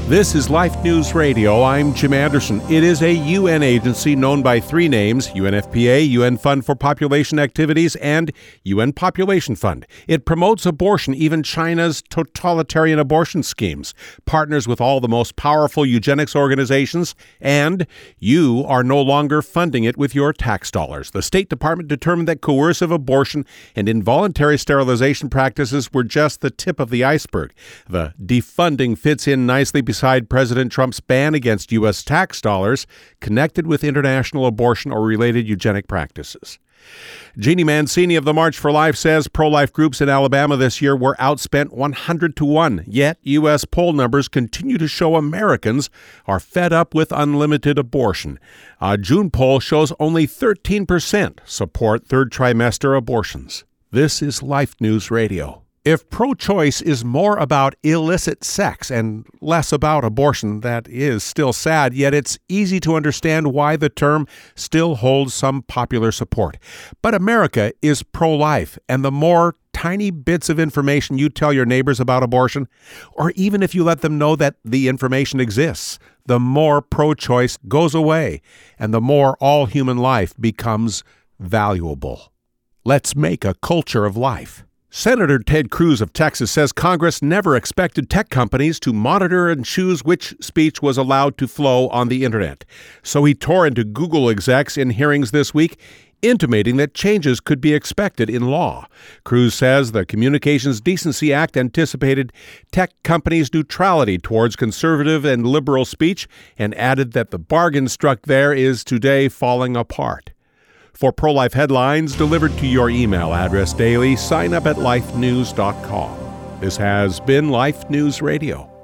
This is Life News Radio. I'm Jim Anderson. It is a UN agency known by three names: UNFPA, UN Fund for Population Activities, and UN Population Fund. It promotes abortion, even China's totalitarian abortion schemes, partners with all the most powerful eugenics organizations, and you are no longer funding it with your tax dollars. The State Department determined that coercive abortion and involuntary sterilization practices were just the tip of the iceberg. The defunding fits in nicely beside President Trump's ban against U.S. tax dollars connected with international abortion or related eugenic practices. Jeannie Mancini of the March for Life says pro-life groups in Alabama this year were outspent 100-1. Yet, U.S. poll numbers continue to show Americans are fed up with unlimited abortion. A June poll shows only 13% support third trimester abortions. This is Life News Radio. If pro-choice is more about illicit sex and less about abortion, that is still sad, yet it's easy to understand why the term still holds some popular support. But America is pro-life, and the more tiny bits of information you tell your neighbors about abortion, or even if you let them know that the information exists, the more pro-choice goes away, and the more all human life becomes valuable. Let's make a culture of life. Senator Ted Cruz of Texas says Congress never expected tech companies to monitor and choose which speech was allowed to flow on the internet. So he tore into Google execs in hearings this week, intimating that changes could be expected in law. Cruz says the Communications Decency Act anticipated tech companies' neutrality towards conservative and liberal speech, and added that the bargain struck there is today falling apart. For pro-life headlines delivered to your email address daily, sign up at lifenews.com. This has been Life News Radio.